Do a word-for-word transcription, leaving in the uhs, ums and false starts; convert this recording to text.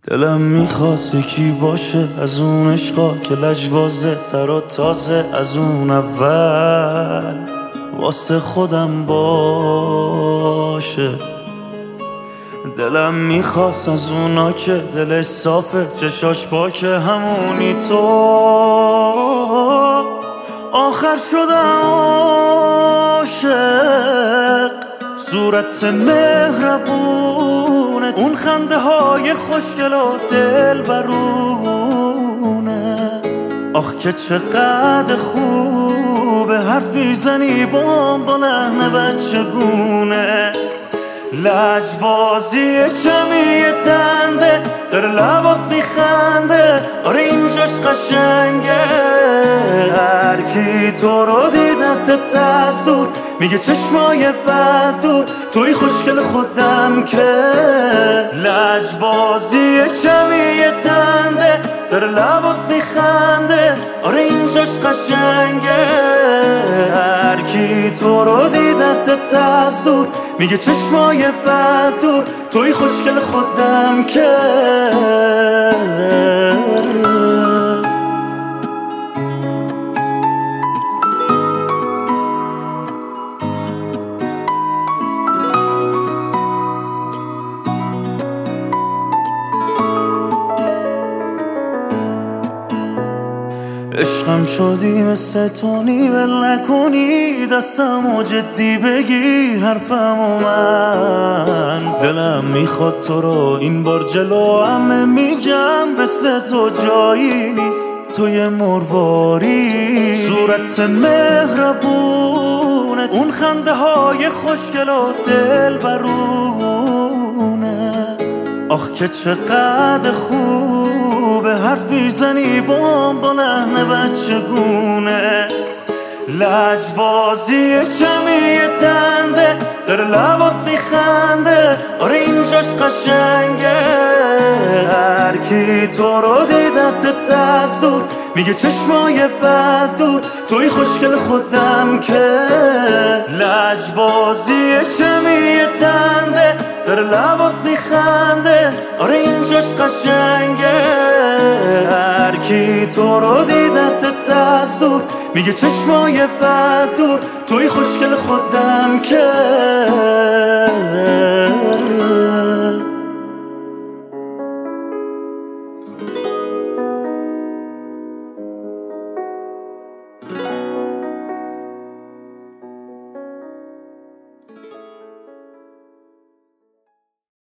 دلم میخواست یکی باشه از اون عشقا که لجبازه تر و تازه از اون اول واسه خودم باشه. دلم میخواست از اونا که دلش صافه چشاش پاکه همونی تو. آخر شدم عاشق صورت مهربونت، اون خنده های خوشگل و دل برونه. آخ که چقدر خوبه حرفی زنی بام با لحن بچگونه. لجبازی کمی دنده داره لبات میخنده، آره اینجاش قشنگه. هر کی تو رو دیدت از دور میگه چشمای بد دور، توی خوشگل خودم که. لجبازی کمی دنده داره لبات میخنده، آره اینجاش قشنگه. هر کی تو رو دیدت از دور میگه چشمای بد دور، توی خوشگل خودم که. عشقم شدی مثل تونی ول نکنی دستمو جدی بگیر حرفمو من. دلم میخواد تو رو این بار جلو همه میگم مثل تو جایی نیست، توی مرواری صورت مهربونت، اون خنده های خوشگل و دل برونه. آخ که چقدر خوبه حرفی زنی بام با لحن بچگونه. لجبازی کمی دنده داره لبات میخنده، آره اینجاش قشنگه. هر کی تو رو دیدت از دور میگه چشمای بد دور، توی خوشگل خودم که. لجبازی کمی دنده داره لبات میخنده، آره اینجاش قشنگه. هر کی تو رو دیدت از دور میگه چشمای بد دور، توی خوشگل خودم که.